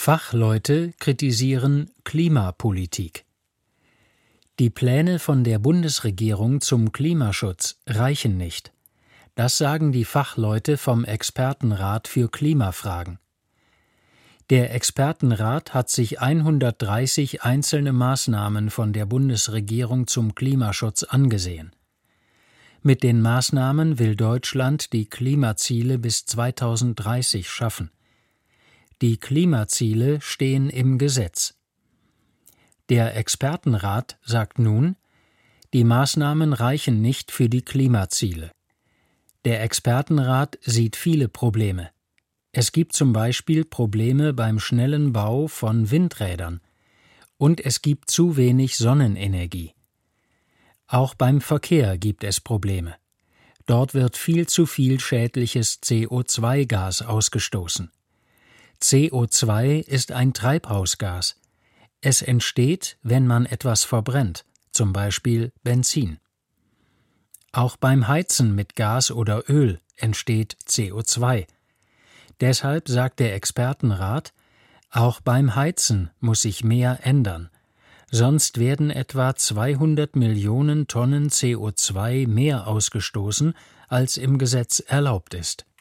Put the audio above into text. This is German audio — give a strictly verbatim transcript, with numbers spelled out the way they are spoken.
Fachleute kritisieren Klimapolitik. Die Pläne von der Bundesregierung zum Klimaschutz reichen nicht. Das sagen die Fachleute vom Expertenrat für Klimafragen. Der Expertenrat hat sich hundertdreißig einzelne Maßnahmen von der Bundesregierung zum Klimaschutz angesehen. Mit den Maßnahmen will Deutschland die Klimaziele bis zweitausenddreißig schaffen. Die Klimaziele stehen im Gesetz. Der Expertenrat sagt nun, die Maßnahmen reichen nicht für die Klimaziele. Der Expertenrat sieht viele Probleme. Es gibt zum Beispiel Probleme beim schnellen Bau von Windrädern und es gibt zu wenig Sonnenenergie. Auch beim Verkehr gibt es Probleme. Dort wird viel zu viel schädliches C O zwei Gas ausgestoßen. C O zwei ist ein Treibhausgas. Es entsteht, wenn man etwas verbrennt, zum Beispiel Benzin. Auch beim Heizen mit Gas oder Öl entsteht C O zwei. Deshalb sagt der Expertenrat, auch beim Heizen muss sich mehr ändern, sonst werden etwa zweihundert Millionen Tonnen C O zwei mehr ausgestoßen, als im Gesetz erlaubt ist.